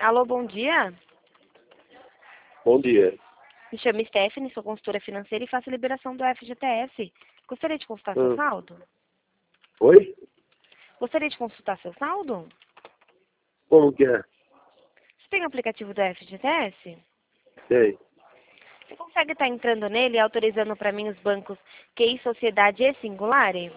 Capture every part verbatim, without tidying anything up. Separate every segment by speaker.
Speaker 1: Alô, bom dia.
Speaker 2: Bom dia.
Speaker 1: Me chamo Stephanie, sou consultora financeira e faço a liberação do F G T S. Gostaria de consultar seu
Speaker 2: Hum.
Speaker 1: saldo?
Speaker 2: Oi?
Speaker 1: Gostaria de consultar seu saldo?
Speaker 2: Como que é?
Speaker 1: Você tem o aplicativo do F G T S?
Speaker 2: Sei.
Speaker 1: Você consegue estar entrando nele e autorizando para mim os bancos Q I Sociedade e Singulare?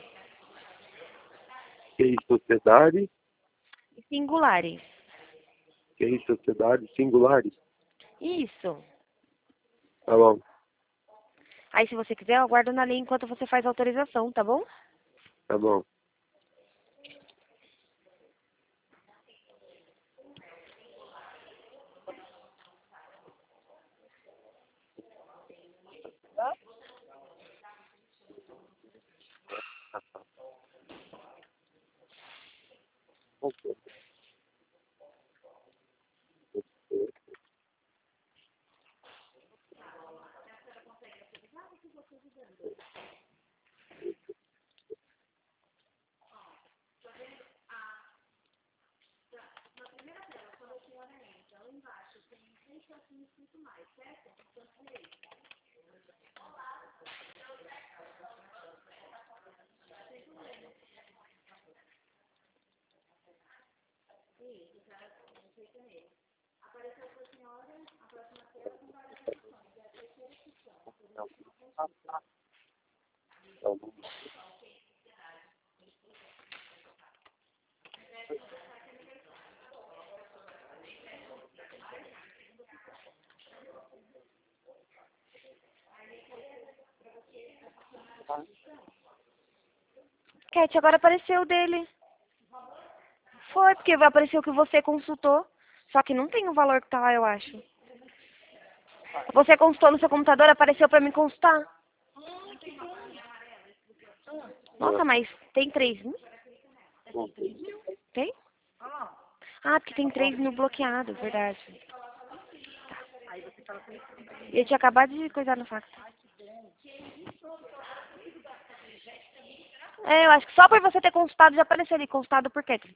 Speaker 2: Q I Sociedade?
Speaker 1: Singulare.
Speaker 2: Q I Sociedade Singulares?
Speaker 1: Isso.
Speaker 2: Tá bom.
Speaker 1: Aí, se você quiser, eu aguardo na linha enquanto você faz a autorização, tá bom?
Speaker 2: Tá bom.
Speaker 1: Cat, agora apareceu o dele. Foi, porque apareceu que você consultou. Só que não tem o valor que tá lá, eu acho. Você consultou no seu computador, apareceu pra mim consultar. Nossa, mas tem três mil? Tem? Ah, porque tem três mil bloqueados, verdade. Tá. Eu tinha acabado de coisar no fax. É, eu acho que só por você ter consultado já apareceu ali. Consultado por quê?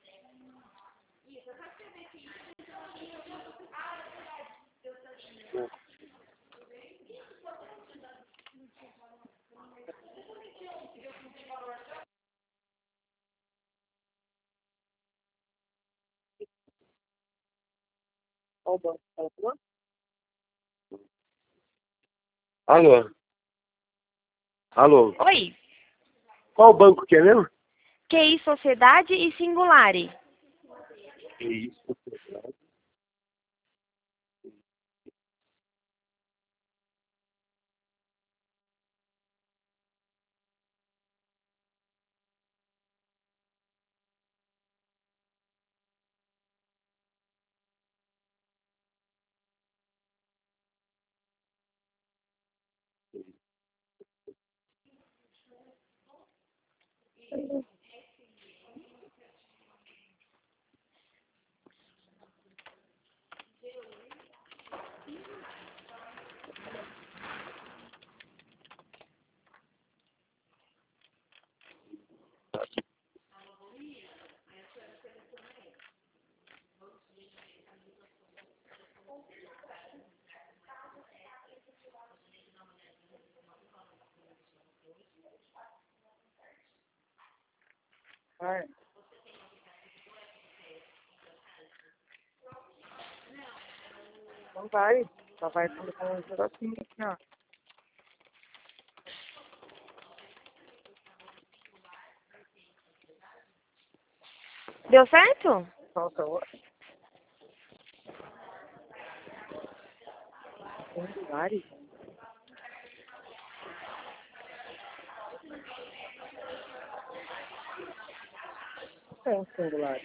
Speaker 2: Alô? Alô?
Speaker 1: Oi.
Speaker 2: Qual banco que é mesmo?
Speaker 1: Q I Sociedade e Singulare.
Speaker 2: Q I Sociedade.
Speaker 3: Vai. Não vai. Só vai com com um negocinho aqui, ó.
Speaker 1: Deu certo?
Speaker 3: Falta outro. Singulares? O que é um singular?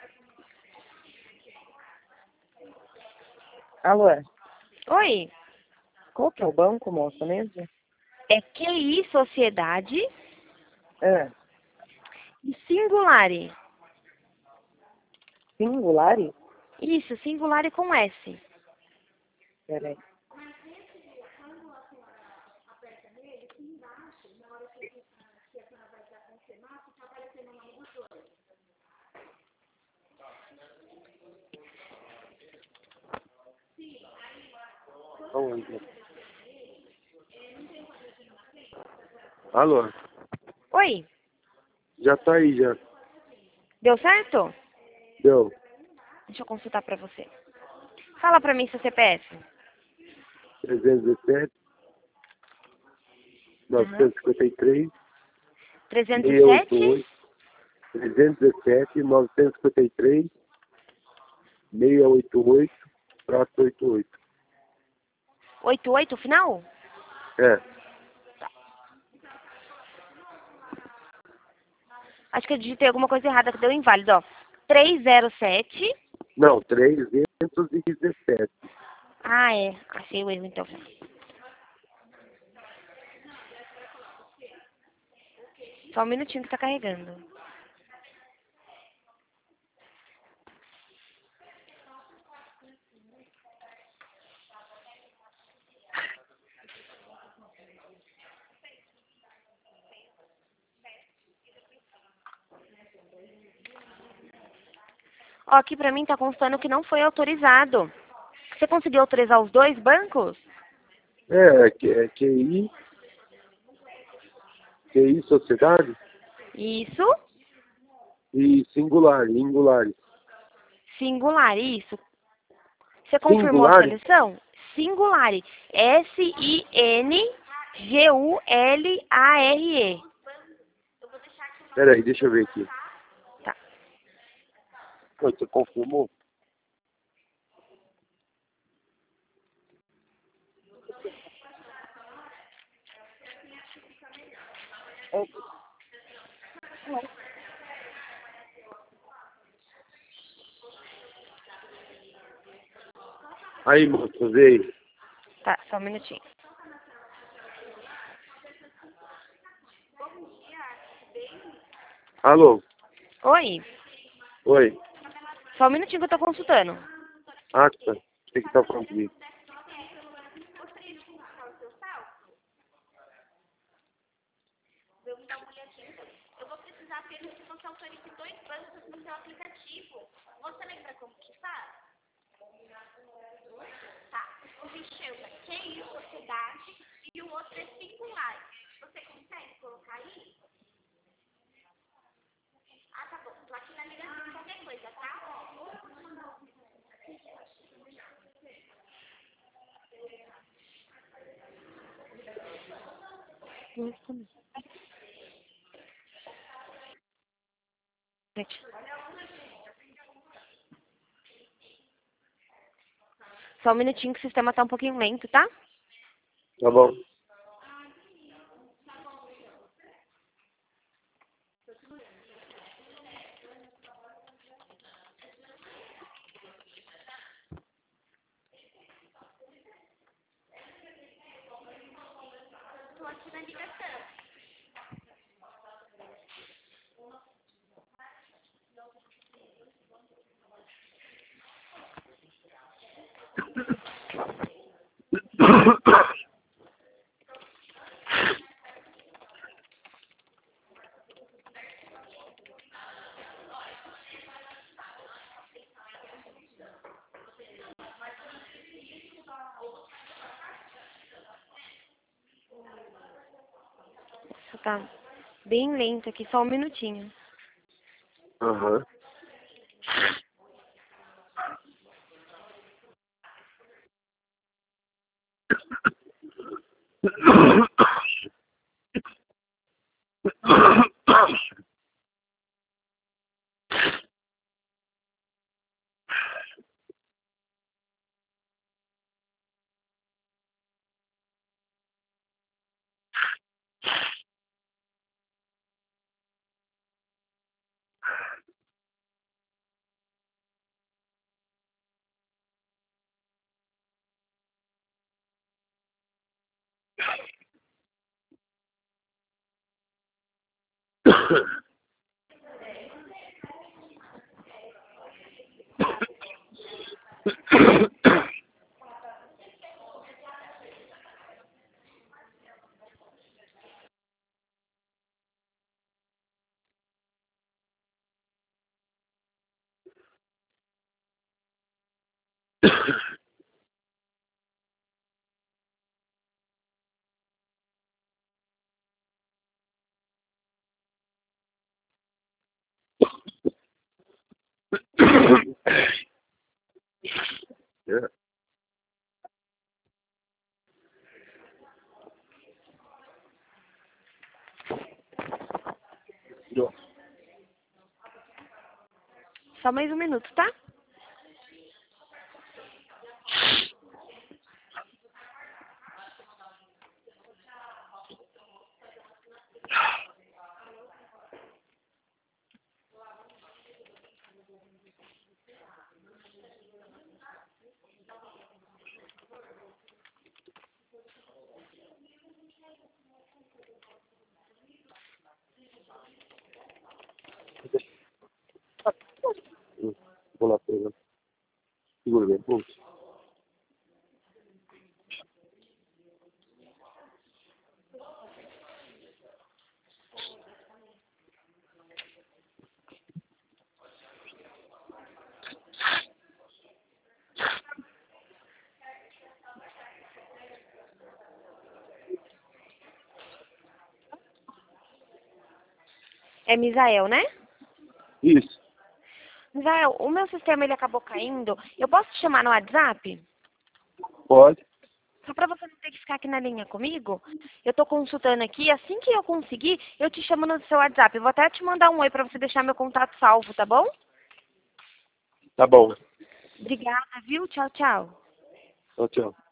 Speaker 3: Alô?
Speaker 1: Oi.
Speaker 3: Qual que é o banco, moça, mesmo?
Speaker 1: É Q I Sociedade
Speaker 3: É.
Speaker 1: e Singulare.
Speaker 3: Singulares?
Speaker 1: Isso, Singulare com S.
Speaker 3: Peraí.
Speaker 2: Aonde? Alô?
Speaker 1: Oi,
Speaker 2: Já tá aí, já.
Speaker 1: deu certo?
Speaker 2: Deu.
Speaker 1: Deixa eu consultar pra você. Fala pra mim seu C P F.
Speaker 2: trezentos e dezessete, novecentos e cinquenta e três,
Speaker 1: trezentos e
Speaker 2: seiscentos e oitenta e
Speaker 1: sete?
Speaker 2: oito, trezentos e dezessete, novecentos e cinquenta e três, seiscentos e oitenta e oito, traço oitenta e oito.
Speaker 1: oitenta e oito final?
Speaker 2: É.
Speaker 1: Acho que eu digitei alguma coisa errada que deu inválido, ó. trezentos e sete.
Speaker 2: Não, trezentos e dezessete.
Speaker 1: Ah, é. Achei o erro então. Só um minutinho que tá carregando. Ó, aqui pra mim tá constando que não foi autorizado. Você conseguiu autorizar os dois bancos?
Speaker 2: É, que- é Q I, Q I Sociedade
Speaker 1: Isso.
Speaker 2: e Singular, Ingulares.
Speaker 1: Singular, isso. Você confirmou a
Speaker 2: Singular?
Speaker 1: seleção? Singular. S I N G U L A R E.
Speaker 2: Peraí, deixa eu ver aqui.
Speaker 1: Tá.
Speaker 2: Oi, você confirmou? Aí, moço, veio.
Speaker 1: Tá, só um minutinho.
Speaker 2: Alô?
Speaker 1: Oi.
Speaker 2: Oi.
Speaker 1: Só um minutinho que eu tô consultando.
Speaker 2: Ah, tá. Tem que estar falando comigo.
Speaker 1: Só um minutinho que o sistema tá um pouquinho lento, tá?
Speaker 2: Tá bom.
Speaker 1: Isso tá bem lento aqui, só um minutinho.
Speaker 2: Aham.
Speaker 1: Só mais um minuto, tá?
Speaker 2: Hum, Vou lá pegar. Segura bem, pô.
Speaker 1: É Misael, né?
Speaker 2: Isso,
Speaker 1: Misael, o meu sistema ele acabou caindo. Eu posso te chamar no WhatsApp?
Speaker 2: pode.
Speaker 1: Só pra você não ter que ficar aqui na linha comigo. Eu tô consultando aqui. Assim que eu conseguir, eu te chamo no seu WhatsApp. Eu vou até te mandar um oi pra você deixar meu contato salvo, tá bom?
Speaker 2: Tá bom.
Speaker 1: Obrigada, viu? Tchau, tchau.
Speaker 2: Tchau, tchau.